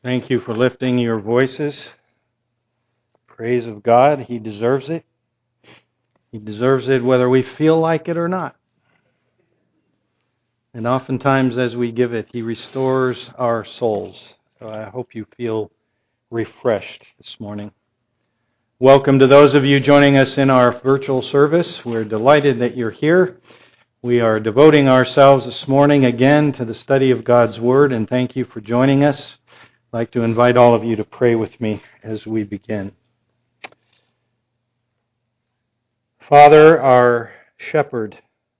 Thank you for lifting your voices. Praise of God. He deserves it. He deserves it whether we feel like it or not. And oftentimes as we give it, He restores our souls. So I hope you feel refreshed this morning. Welcome to those of you joining us in our virtual service. We're delighted that you're here. We are devoting ourselves this morning again to the study of God's Word, and thank you for joining us. I'd like to invite all of you to pray with me as we begin. Father, our shepherd,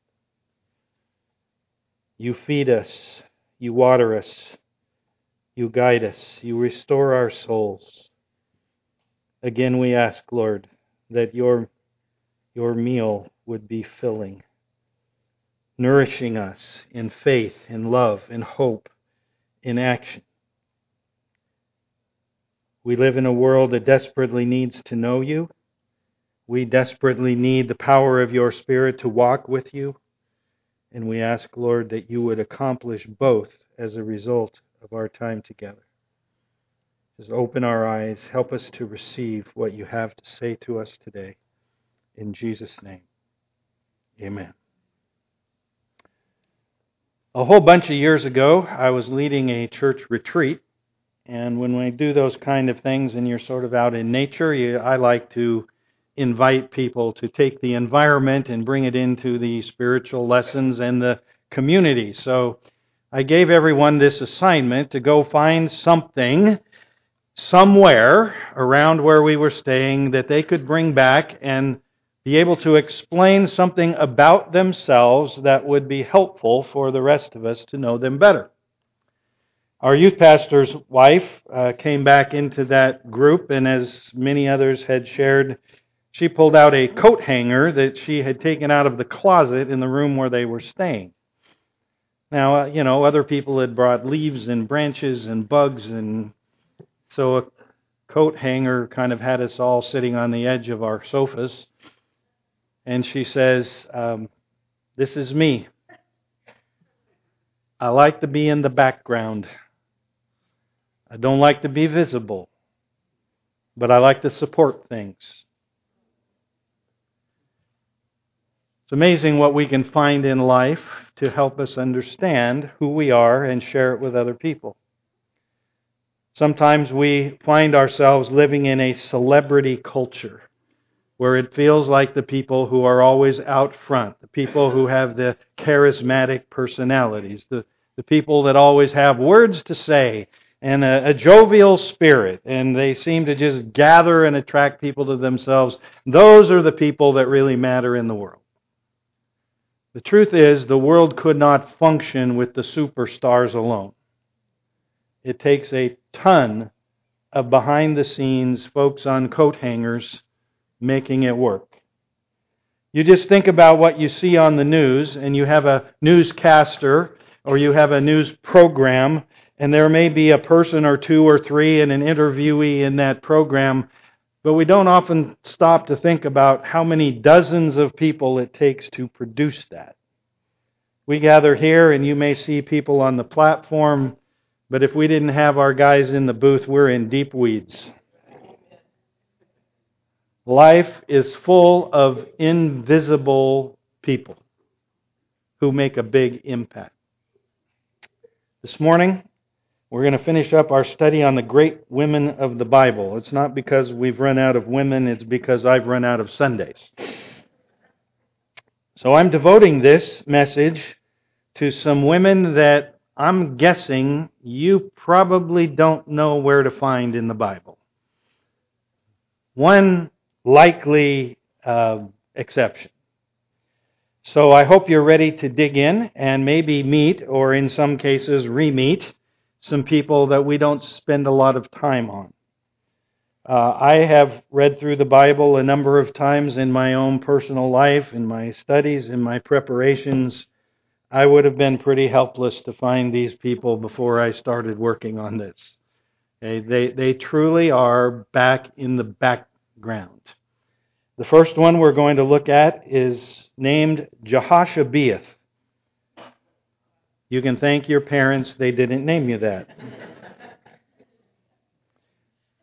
you feed us, you water us, you guide us, you restore our souls. Again, we ask, Lord, that your meal would be filling, nourishing us in faith, in love, in hope, in action. We live in a world that desperately needs to know you. We desperately need the power of your Spirit to walk with you. And we ask, Lord, that you would accomplish both as a result of our time together. Just open our eyes. Help us to receive what you have to say to us today. In Jesus' name, amen. A whole bunch of years ago, I was leading a church retreat. And when we do those kind of things and you're sort of out in nature, I like to invite people to take the environment and bring it into the spiritual lessons and the community. So I gave everyone this assignment to go find something somewhere around where we were staying that they could bring back and be able to explain something about themselves that would be helpful for the rest of us to know them better. Our youth pastor's wife came back into that group, and as many others had shared, she pulled out a coat hanger that she had taken out of the closet in the room where they were staying. Now, other people had brought leaves and branches and bugs, and so a coat hanger kind of had us all sitting on the edge of our sofas. And she says, this is me. I like to be in the background. I don't like to be visible, but I like to support things. It's amazing what we can find in life to help us understand who we are and share it with other people. Sometimes we find ourselves living in a celebrity culture where it feels like the people who are always out front, the people who have the charismatic personalities, the people that always have words to say and a jovial spirit, and they seem to just gather and attract people to themselves. Those are the people that really matter in the world. The truth is, the world could not function with the superstars alone. It takes a ton of behind-the-scenes folks on coat hangers making it work. You just think about what you see on the news, and you have a newscaster or you have a news program, and there may be a person or two or three and an interviewee in that program, but we don't often stop to think about how many dozens of people it takes to produce that. We gather here, and you may see people on the platform, but if we didn't have our guys in the booth, we're in deep weeds. Life is full of invisible people who make a big impact. This morning, we're going to finish up our study on the great women of the Bible. It's not because we've run out of women, it's because I've run out of Sundays. So I'm devoting this message to some women that I'm guessing you probably don't know where to find in the Bible. One likely exception. So I hope you're ready to dig in and maybe meet, or in some cases re-meet, some people that we don't spend a lot of time on. I have read through the Bible a number of times in my own personal life, in my studies, in my preparations. I would have been pretty helpless to find these people before I started working on this. Okay, they truly are back in the background. The first one we're going to look at is named Jehoshabeath. You can thank your parents they didn't name you that.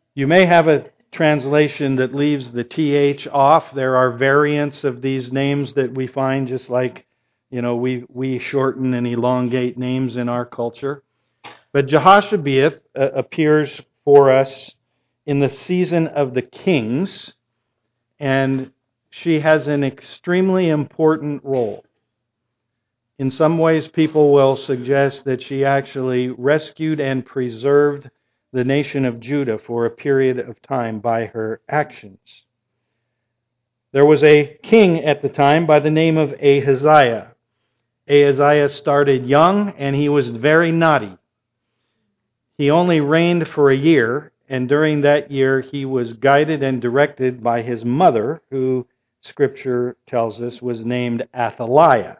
You may have a translation that leaves the TH off. There are variants of these names that we find, just like, we shorten and elongate names in our culture. But Jehoshabeath appears for us in the season of the kings, and she has an extremely important role. In some ways, people will suggest that she actually rescued and preserved the nation of Judah for a period of time by her actions. There was a king at the time by the name of Ahaziah. Ahaziah started young, and he was very naughty. He only reigned for a year, and during that year he was guided and directed by his mother, who Scripture tells us was named Athaliah.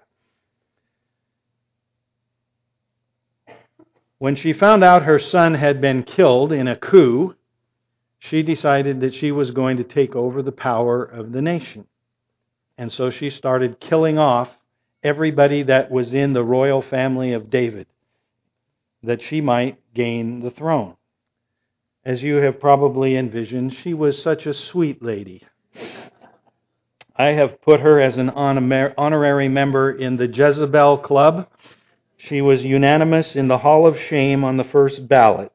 When she found out her son had been killed in a coup, she decided that she was going to take over the power of the nation. And so she started killing off everybody that was in the royal family of David, that she might gain the throne. As you have probably envisioned, she was such a sweet lady. I have put her as an honorary member in the Jezebel Club. She was unanimous in the Hall of Shame on the first ballot.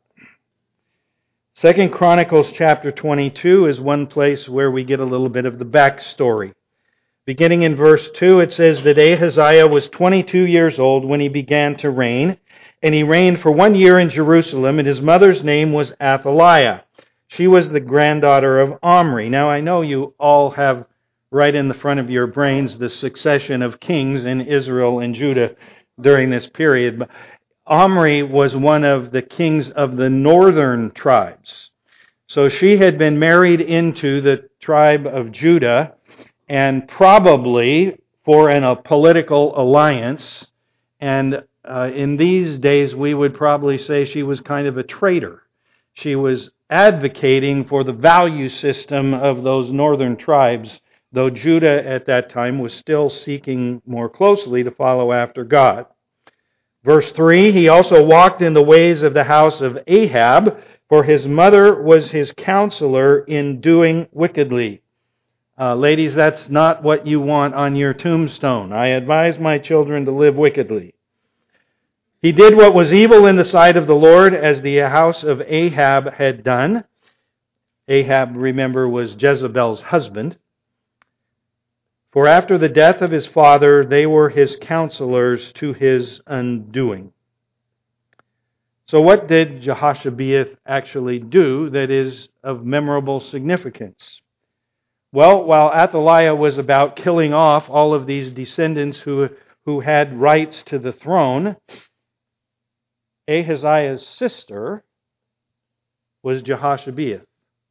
2 Chronicles chapter 22 is one place where we get a little bit of the backstory. Beginning in verse 2, it says that Ahaziah was 22 years old when he began to reign, and he reigned for 1 year in Jerusalem, and his mother's name was Athaliah. She was the granddaughter of Omri. Now, I know you all have right in the front of your brains the succession of kings in Israel and Judah during this period. But Omri was one of the kings of the northern tribes. So she had been married into the tribe of Judah, and probably for a political alliance. And in these days, we would probably say she was kind of a traitor. She was advocating for the value system of those northern tribes, though Judah at that time was still seeking more closely to follow after God. Verse 3, he also walked in the ways of the house of Ahab, for his mother was his counselor in doing wickedly. Ladies, that's not what you want on your tombstone. I advise my children to live wickedly. He did what was evil in the sight of the Lord, as the house of Ahab had done. Ahab, remember, was Jezebel's husband. For after the death of his father, they were his counselors to his undoing. So what did Jehoshabeath actually do that is of memorable significance? Well, while Athaliah was about killing off all of these descendants who had rights to the throne, Ahaziah's sister was Jehoshabeath.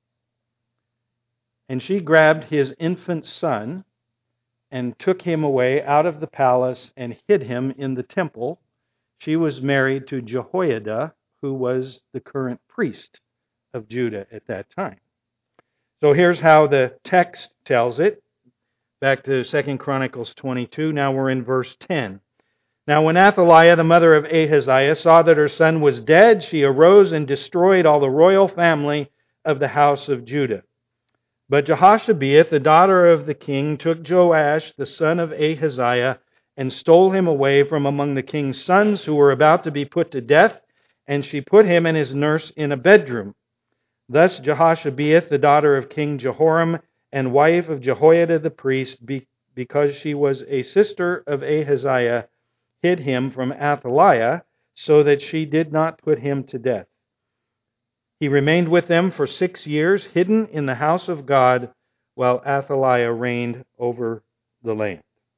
And she grabbed his infant son and took him away out of the palace and hid him in the temple. She was married to Jehoiada, who was the current priest of Judah at that time. So here's how the text tells it. Back to 2 Chronicles 22. Now we're in verse 10. Now when Athaliah, the mother of Ahaziah, saw that her son was dead, she arose and destroyed all the royal family of the house of Judah. But Jehoshabeath, the daughter of the king, took Joash, the son of Ahaziah, and stole him away from among the king's sons who were about to be put to death, and she put him and his nurse in a bedroom. Thus Jehoshabeath, the daughter of King Jehoram, and wife of Jehoiada the priest, because she was a sister of Ahaziah, hid him from Athaliah, so that she did not put him to death. He remained with them for 6 years, hidden in the house of God, while Athaliah reigned over the land.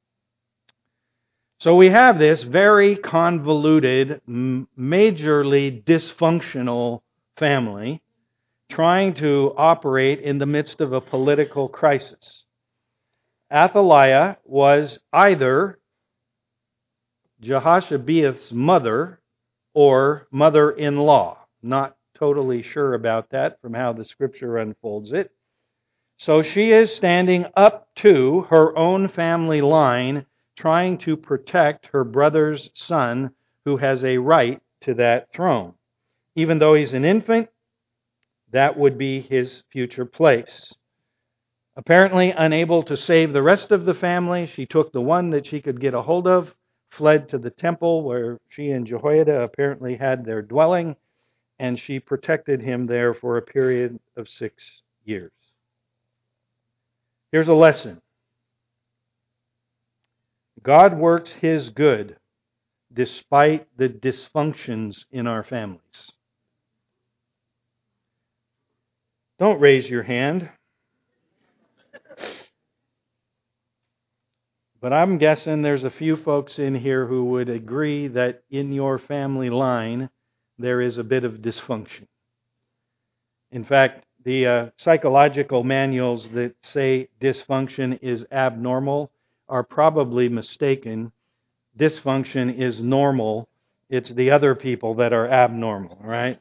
So we have this very convoluted, majorly dysfunctional family trying to operate in the midst of a political crisis. Athaliah was either Jehoshabeath's mother or mother-in-law. Not totally sure about that from how the Scripture unfolds it. So she is standing up to her own family line, trying to protect her brother's son who has a right to that throne. Even though he's an infant, That would be his future place. Apparently unable to save the rest of the family, she took the one that she could get a hold of, fled to the temple where she and Jehoiada apparently had their dwelling, and she protected him there for a period of 6 years. Here's a lesson. God works his good despite the dysfunctions in our families. Don't raise your hand. But I'm guessing there's a few folks in here who would agree that in your family line there is a bit of dysfunction. In fact, the psychological manuals that say dysfunction is abnormal are probably mistaken. Dysfunction is normal. It's the other people that are abnormal, right?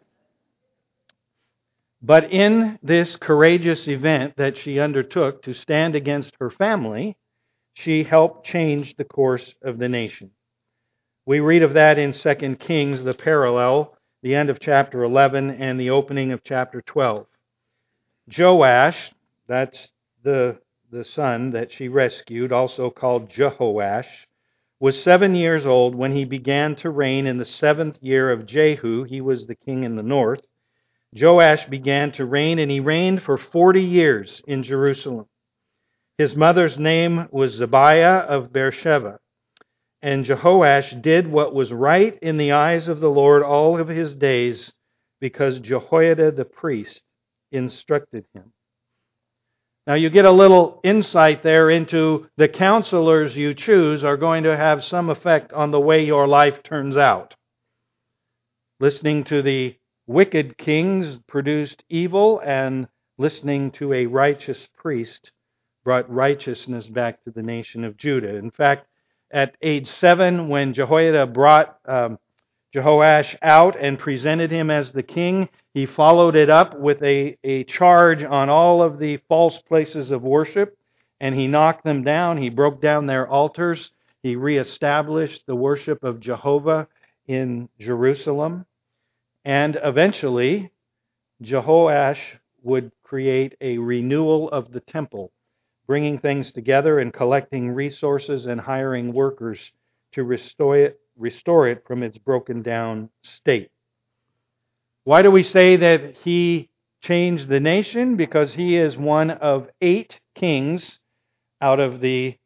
But in this courageous event that she undertook to stand against her family, she helped change the course of the nation. We read of that in 2 Kings, the parallel, the end of chapter 11 and the opening of chapter 12. Joash, that's the son that she rescued, also called Jehoash, was 7 years old when he began to reign in the 7th year of Jehu. He was the king in the north. Joash began to reign, and he reigned for 40 years in Jerusalem. His mother's name was Zebiah of Beersheba. And Jehoash did what was right in the eyes of the Lord all of his days, because Jehoiada the priest instructed him. Now you get a little insight there into the counselors you choose are going to have some effect on the way your life turns out. Listening to the wicked kings produced evil, and listening to a righteous priest brought righteousness back to the nation of Judah. In fact, at age 7, when Jehoiada brought Jehoash out and presented him as the king, he followed it up with a charge on all of the false places of worship, and he knocked them down. He broke down their altars. He reestablished the worship of Jehovah in Jerusalem. And eventually, Jehoash would create a renewal of the temple, bringing things together and collecting resources and hiring workers to restore it from its broken down state. Why do we say that he changed the nation? Because he is one of 8 kings out of the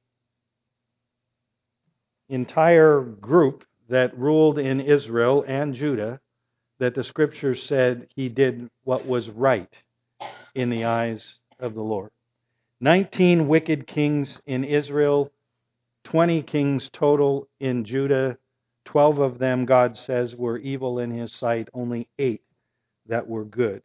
entire group that ruled in Israel and Judah that the Scriptures said he did what was right in the eyes of the Lord. 19 wicked kings in Israel, 20 kings total in Judah. 12 of them, God says, were evil in his sight, only 8 that were good.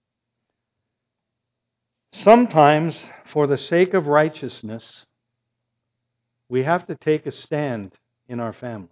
Sometimes, for the sake of righteousness, we have to take a stand in our family.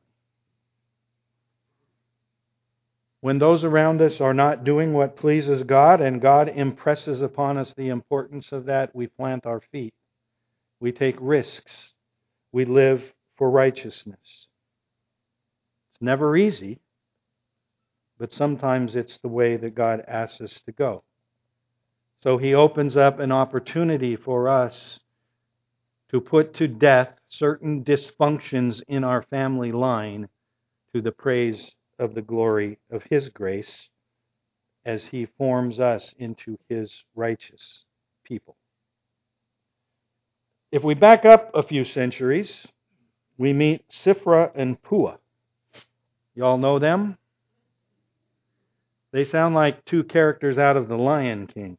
When those around us are not doing what pleases God, and God impresses upon us the importance of that, we plant our feet. We take risks. We live for righteousness. It's never easy, but sometimes it's the way that God asks us to go. So he opens up an opportunity for us to put to death certain dysfunctions in our family line to the praise of the glory of his grace as he forms us into his righteous people. If we back up a few centuries, we meet Sifra and Pua. Y'all know them? They sound like 2 characters out of The Lion King.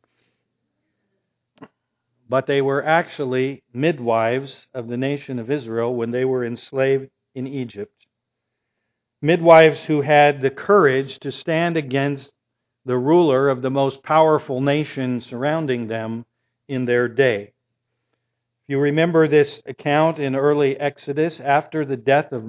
But they were actually midwives of the nation of Israel when they were enslaved in Egypt. Midwives who had the courage to stand against the ruler of the most powerful nation surrounding them in their day. If you remember this account in early Exodus, after the death of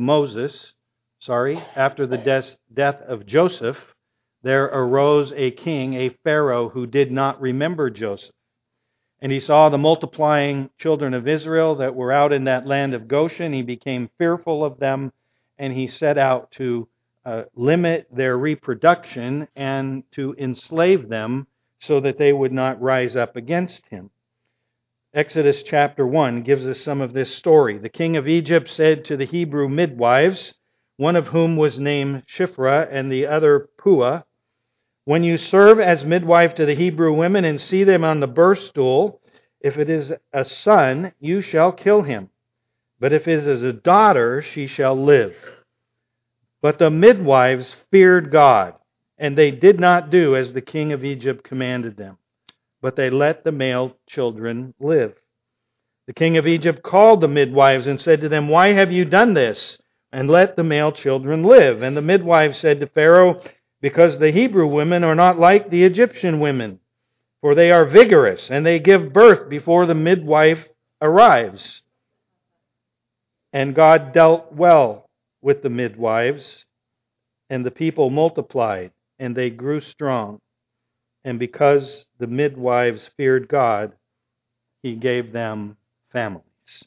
death of Joseph, there arose a king, a Pharaoh, who did not remember Joseph. And he saw the multiplying children of Israel that were out in that land of Goshen. He became fearful of them, and he set out to limit their reproduction and to enslave them so that they would not rise up against him. Exodus chapter 1 gives us some of this story. The king of Egypt said to the Hebrew midwives, one of whom was named Shiphrah and the other Puah, "When you serve as midwife to the Hebrew women and see them on the birth stool, if it is a son, you shall kill him. But if it is a daughter, she shall live." But the midwives feared God, and they did not do as the king of Egypt commanded them, but they let the male children live. The king of Egypt called the midwives and said to them, "Why have you done this, and let the male children live?" And the midwives said to Pharaoh, "Because the Hebrew women are not like the Egyptian women, for they are vigorous, and they give birth before the midwife arrives." And God dealt well with the midwives, and the people multiplied, and they grew strong. And because the midwives feared God, He gave them families.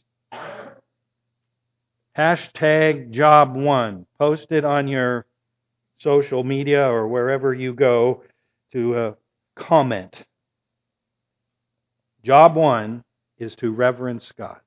Hashtag Job 1. Post it on your social media or wherever you go to comment. Job 1 is to reverence God.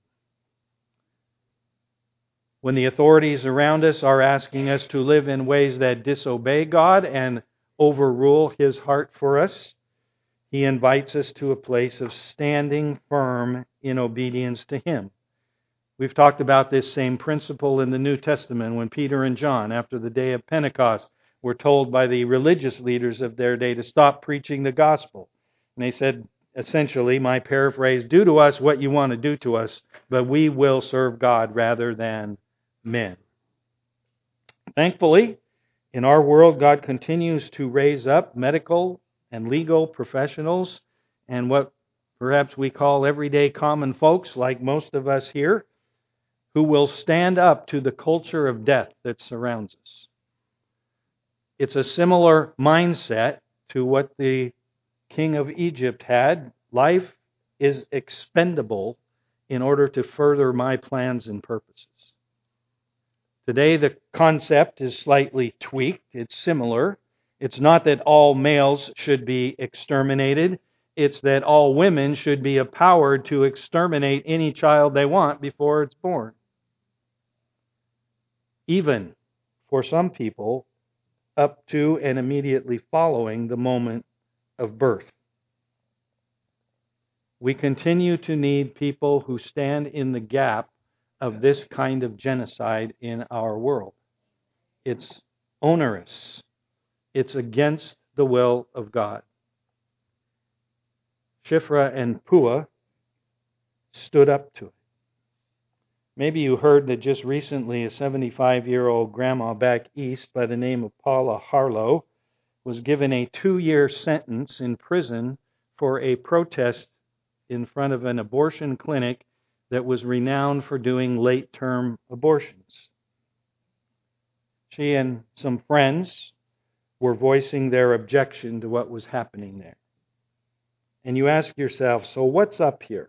When the authorities around us are asking us to live in ways that disobey God and overrule His heart for us, He invites us to a place of standing firm in obedience to Him. We've talked about this same principle in the New Testament when Peter and John, after the day of Pentecost, were told by the religious leaders of their day to stop preaching the gospel. And they said, essentially, my paraphrase, "Do to us what you want to do to us, but we will serve God rather than men." Thankfully, in our world, God continues to raise up medical and legal professionals and what perhaps we call everyday common folks, like most of us here, who will stand up to the culture of death that surrounds us. It's a similar mindset to what the king of Egypt had. Life is expendable in order to further my plans and purposes. Today, the concept is slightly tweaked. It's similar. It's not that all males should be exterminated. It's that all women should be empowered to exterminate any child they want before it's born. Even for some people, up to and immediately following the moment of birth. We continue to need people who stand in the gap of this kind of genocide in our world. It's onerous. It's against the will of God. Shiphrah and Puah stood up to it. Maybe you heard that just recently a 75-year-old grandma back east by the name of Paula Harlow was given a 2-year sentence in prison for a protest in front of an abortion clinic that was renowned for doing late-term abortions. She and some friends were voicing their objection to what was happening there. And you ask yourself, so what's up here?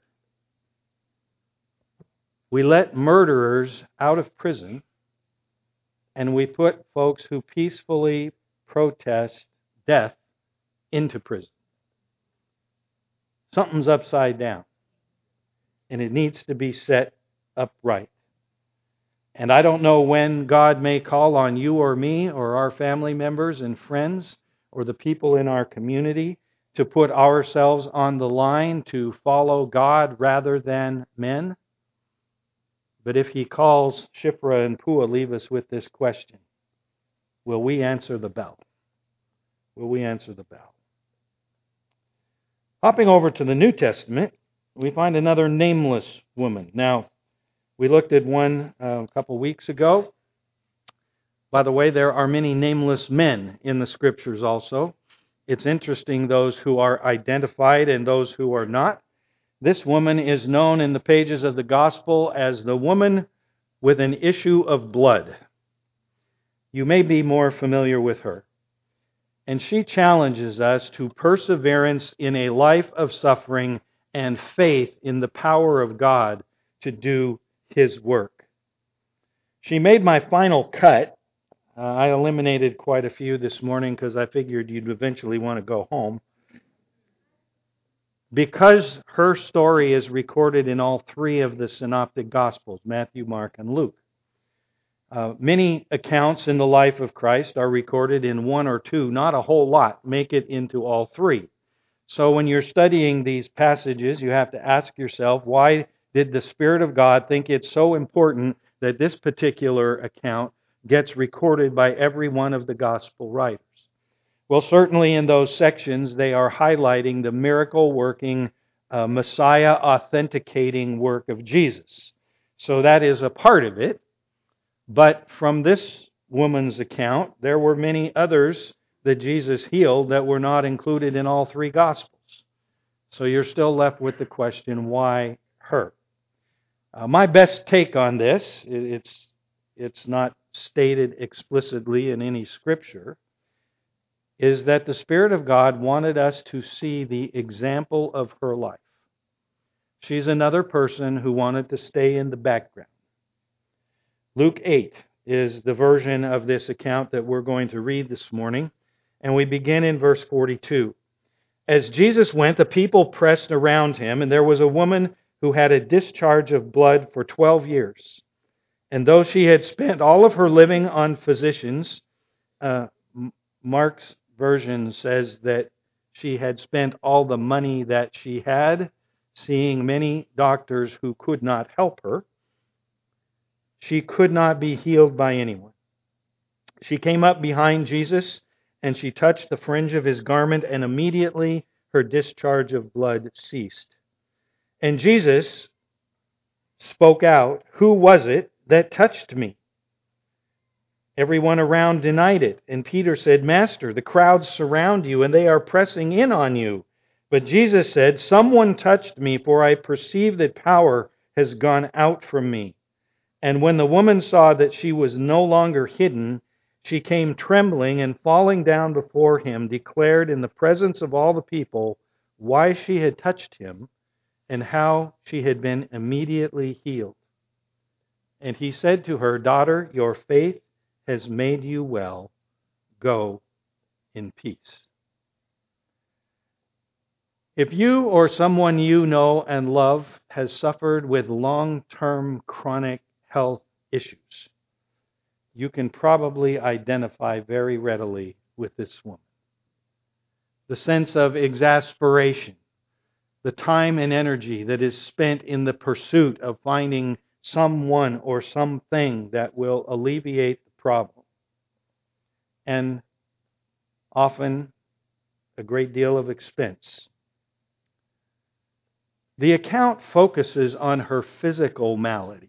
We let murderers out of prison, and we put folks who peacefully protest death into prison. Something's upside down, and it needs to be set upright. And I don't know when God may call on you or me or our family members and friends or the people in our community to put ourselves on the line to follow God rather than men. But if He calls, Shiphrah and Puah leave us with this question: will we answer the bell? Will we answer the bell? Hopping over to the New Testament, we find another nameless woman. Now, we looked at one a couple weeks ago. By the way, there are many nameless men in the Scriptures also. It's interesting, those who are identified and those who are not. This woman is known in the pages of the Gospel as the woman with an issue of blood. You may be more familiar with her. And she challenges us to perseverance in a life of suffering and faith in the power of God to do His work. She made my final cut. I eliminated quite a few this morning because I figured you'd eventually want to go home. Because her story is recorded in all three of the synoptic Gospels, Matthew, Mark, and Luke. Many accounts in the life of Christ are recorded in one or two, not a whole lot, make it into all three. So when you're studying these passages, you have to ask yourself, why did the Spirit of God think it's so important that this particular account gets recorded by every one of the Gospel writers? Well, certainly in those sections, they are highlighting the miracle-working, Messiah-authenticating work of Jesus. So that is a part of it. But from this woman's account, there were many others that Jesus healed that were not included in all three Gospels. So you're still left with the question, why her? My best take on this, it's not stated explicitly in any scripture, is that the Spirit of God wanted us to see the example of her life. She's another person who wanted to stay in the background. Luke 8 is the version of this account that we're going to read this morning, and we begin in verse 42. As Jesus went, the people pressed around him, and there was a woman who had a discharge of blood for 12 years. And though she had spent all of her living on physicians, Mark's version says that she had spent all the money that she had, seeing many doctors who could not help her. She could not be healed by anyone. She came up behind Jesus, and she touched the fringe of his garment, and immediately her discharge of blood ceased. And Jesus spoke out, "Who was it that touched me?" Everyone around denied it, and Peter said, "Master, the crowds surround you, and they are pressing in on you." But Jesus said, "Someone touched me, for I perceive that power has gone out from me." And when the woman saw that she was no longer hidden, she came trembling and falling down before him, declared in the presence of all the people why she had touched him and how she had been immediately healed. And he said to her, "Daughter, your faith has made you well. Go in peace." If you or someone you know and love has suffered with long-term chronic health issues, you can probably identify very readily with this woman. The sense of exasperation, the time and energy that is spent in the pursuit of finding someone or something that will alleviate the problem, and often a great deal of expense. The account focuses on her physical malady.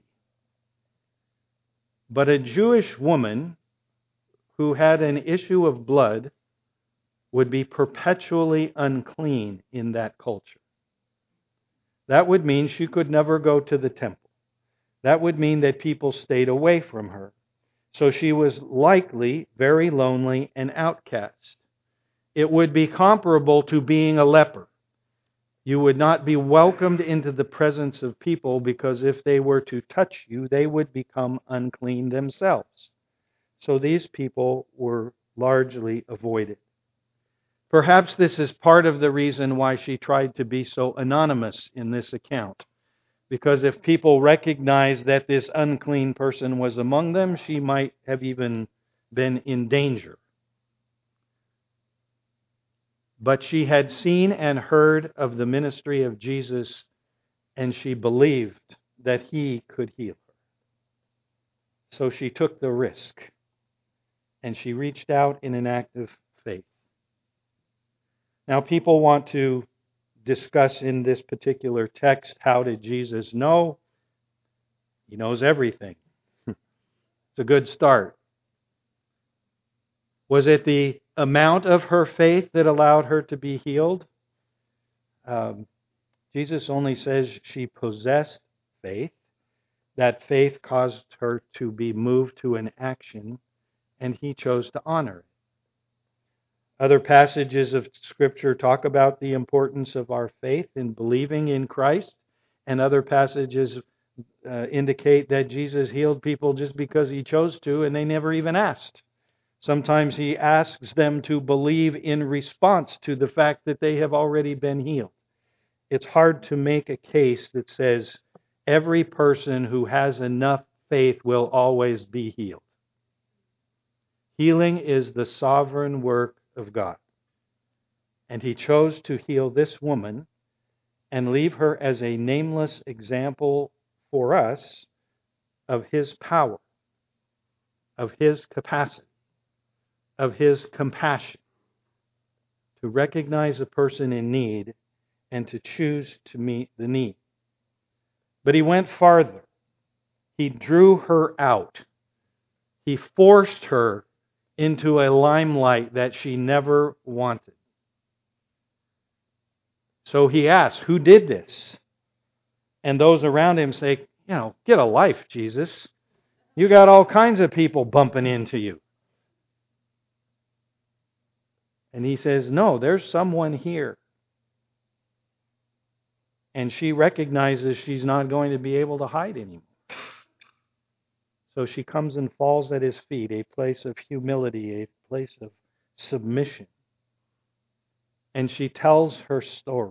But a Jewish woman who had an issue of blood would be perpetually unclean in that culture. That would mean she could never go to the temple. That would mean that people stayed away from her. So she was likely very lonely and outcast. It would be comparable to being a leper. You would not be welcomed into the presence of people because if they were to touch you, they would become unclean themselves. So these people were largely avoided. Perhaps this is part of the reason why she tried to be so anonymous in this account. Because if people recognized that this unclean person was among them, she might have even been in danger. But she had seen and heard of the ministry of Jesus, and she believed that he could heal her. So she took the risk, and she reached out in an act of faith. Now, people want to discuss in this particular text, how did Jesus know? He knows everything. It's a good start. Was it the amount of her faith that allowed her to be healed? Jesus only says she possessed faith. That faith caused her to be moved to an action, and he chose to honor it. Other passages of Scripture talk about the importance of our faith in believing in Christ, and other passages indicate that Jesus healed people just because he chose to, and they never even asked. Sometimes he asks them to believe in response to the fact that they have already been healed. it's hard to make a case that says every person who has enough faith will always be healed. Healing is the sovereign work of God. And He chose to heal this woman and leave her as a nameless example for us of His power, of His capacity, of His compassion, to recognize a person in need and to choose to meet the need. But He went farther. He drew her out. He forced her into a limelight that she never wanted. So He asked, who did this? And those around Him say, get a life, Jesus. You got all kinds of people bumping into you. And He says, no, there's someone here. And she recognizes she's not going to be able to hide anymore. So she comes and falls at His feet, a place of humility, a place of submission. And she tells her story.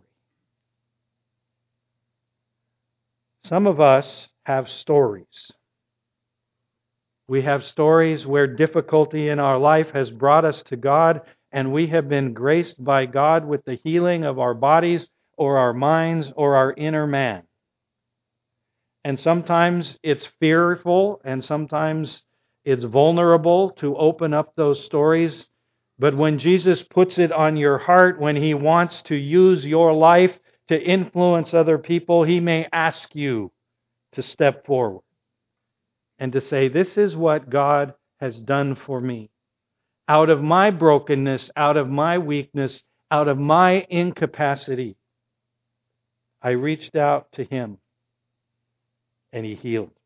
Some of us have stories. We have stories where difficulty in our life has brought us to God, and we have been graced by God with the healing of our bodies or our minds or our inner man. And sometimes it's fearful, and sometimes it's vulnerable to open up those stories. But when Jesus puts it on your heart, when He wants to use your life to influence other people, He may ask you to step forward and to say, this is what God has done for me. Out of my brokenness, out of my weakness, out of my incapacity, I reached out to Him and He healed me.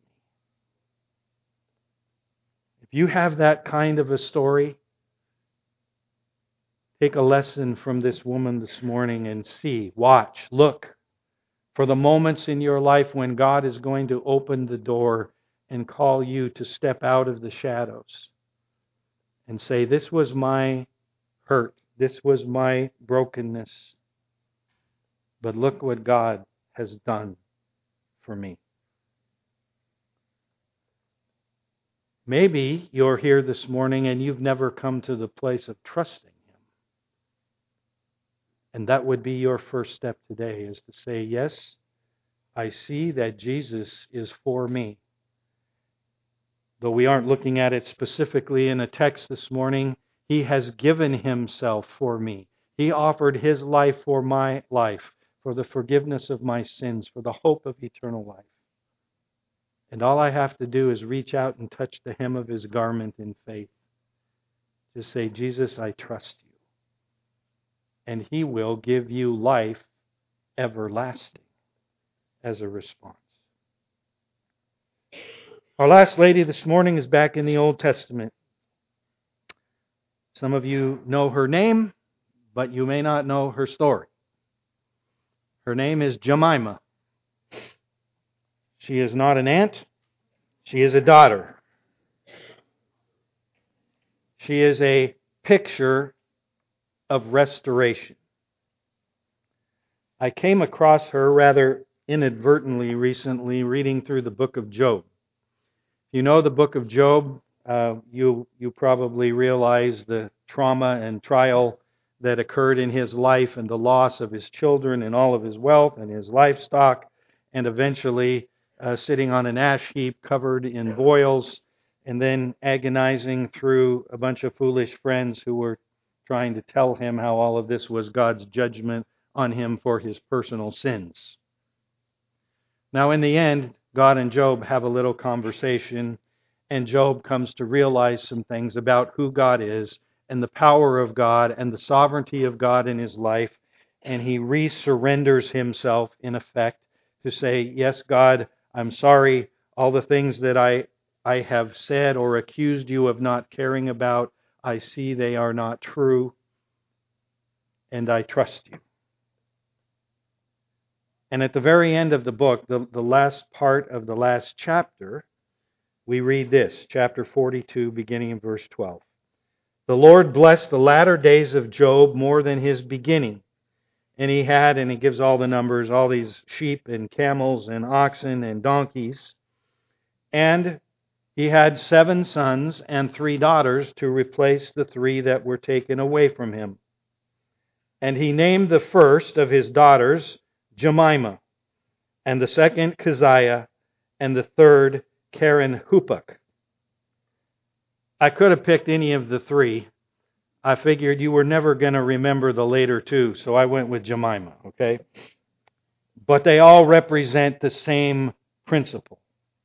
If you have that kind of a story, take a lesson from this woman this morning and see, watch, look for the moments in your life when God is going to open the door and call you to step out of the shadows and say, this was my hurt, this was my brokenness, but look what God has done for me. Maybe you're here this morning and you've never come to the place of trusting Him. And that would be your first step today, is to say, yes, I see that Jesus is for me. Though we aren't looking at it specifically in a text this morning, He has given Himself for me. He offered His life for my life, for the forgiveness of my sins, for the hope of eternal life. And all I have to do is reach out and touch the hem of His garment in faith. Just say, Jesus, I trust you. And He will give you life everlasting as a response. Our last lady this morning is back in the Old Testament. Some of you know her name, but you may not know her story. Her name is Jemima. She is not an aunt. She is a daughter. She is a picture of restoration. I came across her rather inadvertently recently reading through the book of Job. You know the book of Job. You probably realize the trauma and trial that occurred in his life and the loss of his children and all of his wealth and his livestock, and eventually sitting on an ash heap covered in boils, and then agonizing through a bunch of foolish friends who were trying to tell him how all of this was God's judgment on him for his personal sins. Now, in the end, God and Job have a little conversation, and Job comes to realize some things about who God is and the power of God and the sovereignty of God in his life, and he resurrenders himself, in effect, to say, yes, God, I'm sorry, all the things that I have said or accused you of not caring about, I see they are not true, and I trust you. And at the very end of the book, the last part of the last chapter, we read this, chapter 42, beginning in verse 12. The Lord blessed the latter days of Job more than his beginning, And he gives all the numbers, all these sheep and camels and oxen and donkeys. And he had 7 sons and 3 daughters to replace the 3 that were taken away from him. And he named the first of his daughters Jemima, and the second Keziah, and the third Keren-Hupuk. I could have picked any of the 3. I figured you were never going to remember the later 2, so I went with Jemima, okay? But they all represent the same principle,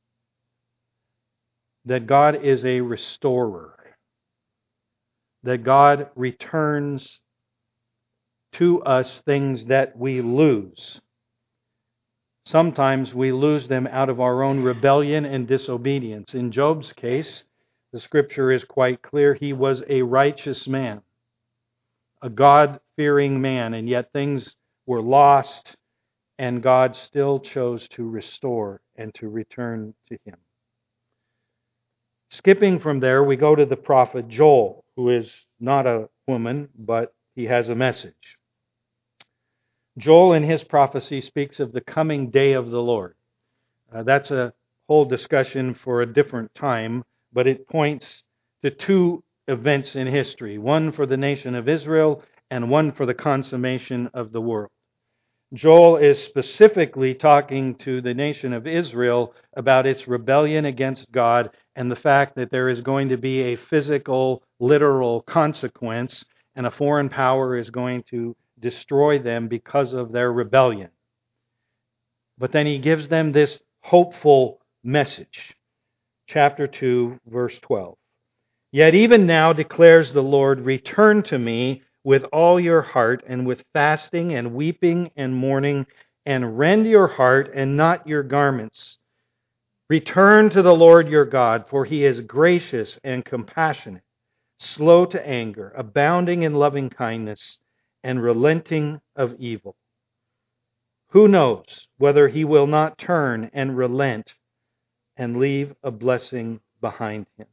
that God is a restorer, that God returns to us things that we lose. Sometimes we lose them out of our own rebellion and disobedience. In Job's case, the Scripture is quite clear. He was a righteous man, a God-fearing man, and yet things were lost, and God still chose to restore and to return to him. Skipping from there, we go to the prophet Joel, who is not a woman, but he has a message. Joel, in his prophecy, speaks of the coming day of the Lord. That's a whole discussion for a different time, but it points to 2 events in history, one for the nation of Israel and one for the consummation of the world. Joel is specifically talking to the nation of Israel about its rebellion against God and the fact that there is going to be a physical, literal consequence, and a foreign power is going to destroy them because of their rebellion. But then he gives them this hopeful message. Chapter 2, verse 12. Yet even now declares the Lord, return to me with all your heart, and with fasting and weeping and mourning, and rend your heart and not your garments. Return to the Lord your God, for he is gracious and compassionate, slow to anger, abounding in loving kindness, and relenting of evil. Who knows whether he will not turn and relent and leave a blessing behind him?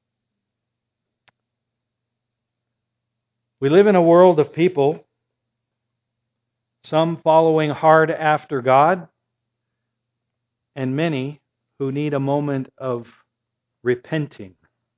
We live in a world of people, some following hard after God, and many who need a moment of repenting,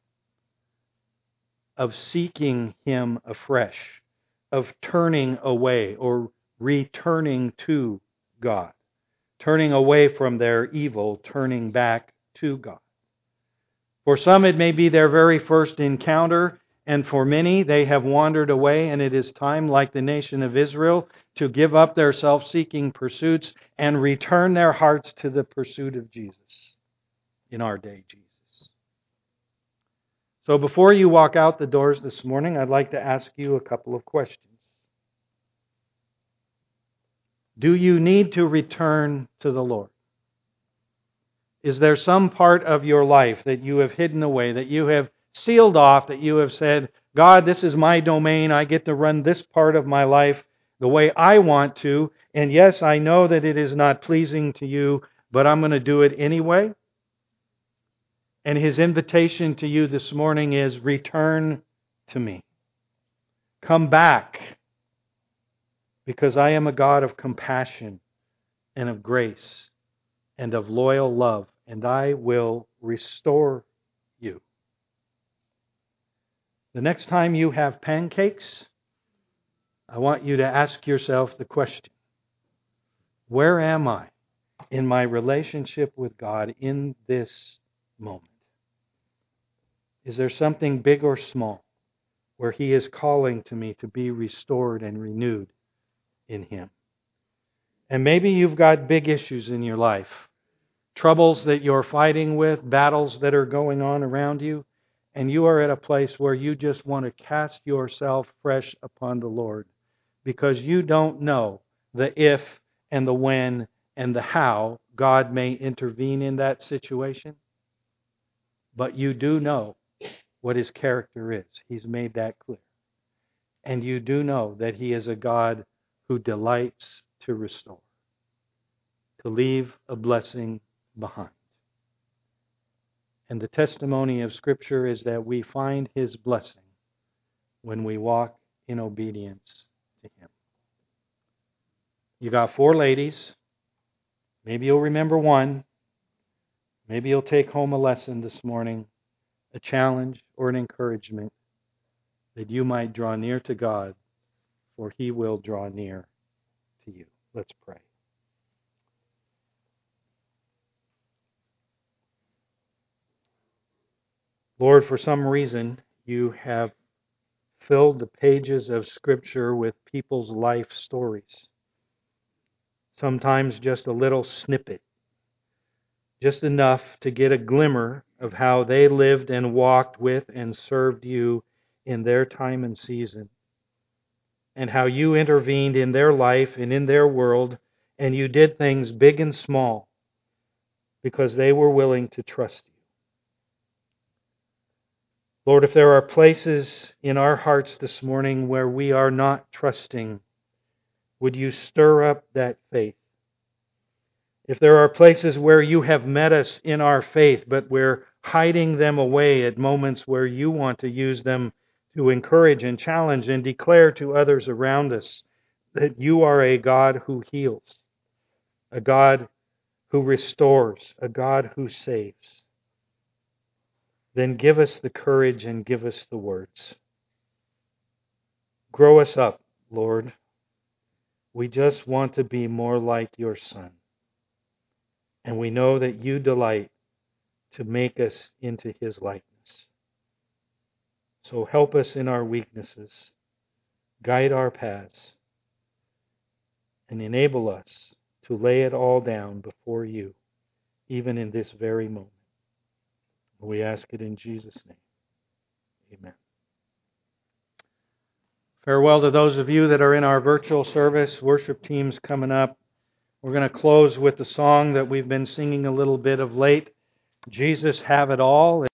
of seeking him afresh, of turning away or returning to God, turning away from their evil, turning back to God. For some, it may be their very first encounter, and for many, they have wandered away, and it is time, like the nation of Israel, to give up their self-seeking pursuits and return their hearts to the pursuit of Jesus. In our day, Jesus. So before you walk out the doors this morning, I'd like to ask you a couple of questions. Do you need to return to the Lord? Is there some part of your life that you have hidden away, that you have sealed off, that you have said, God, this is my domain. I get to run this part of my life the way I want to. And yes, I know that it is not pleasing to you, but I'm going to do it anyway. And his invitation to you this morning is, return to me. Come back, because I am a God of compassion and of grace and of loyal love, and I will restore you. The next time you have pancakes, I want you to ask yourself the question, where am I in my relationship with God in this moment? Is there something big or small where he is calling to me to be restored and renewed in him? And maybe you've got big issues in your life, troubles that you're fighting with, battles that are going on around you, and you are at a place where you just want to cast yourself fresh upon the Lord because you don't know the if and the when and the how God may intervene in that situation. But you do know what his character is. He's made that clear. And you do know that he is a God who delights to restore, to leave a blessing behind. And the testimony of Scripture is that we find his blessing when we walk in obedience to him. You got 4 ladies. Maybe you'll remember one. Maybe you'll take home a lesson this morning, a challenge or an encouragement that you might draw near to God, for He will draw near to you. Let's pray. Lord, for some reason, you have filled the pages of Scripture with people's life stories. Sometimes just a little snippet, just enough to get a glimmer of how they lived and walked with and served you in their time and season, and how you intervened in their life and in their world, and you did things big and small because they were willing to trust you. Lord, if there are places in our hearts this morning where we are not trusting, would you stir up that faith? If there are places where you have met us in our faith, but we're hiding them away at moments where you want to use them to encourage and challenge and declare to others around us that you are a God who heals, a God who restores, a God who saves, then give us the courage and give us the words. Grow us up, Lord. We just want to be more like your Son. And we know that you delight to make us into His likeness. So help us in our weaknesses, guide our paths, and enable us to lay it all down before you, even in this very moment. We ask it in Jesus' name. Amen. Farewell to those of you that are in our virtual service. Worship team's coming up. We're going to close with the song that we've been singing a little bit of late, Jesus Have It All.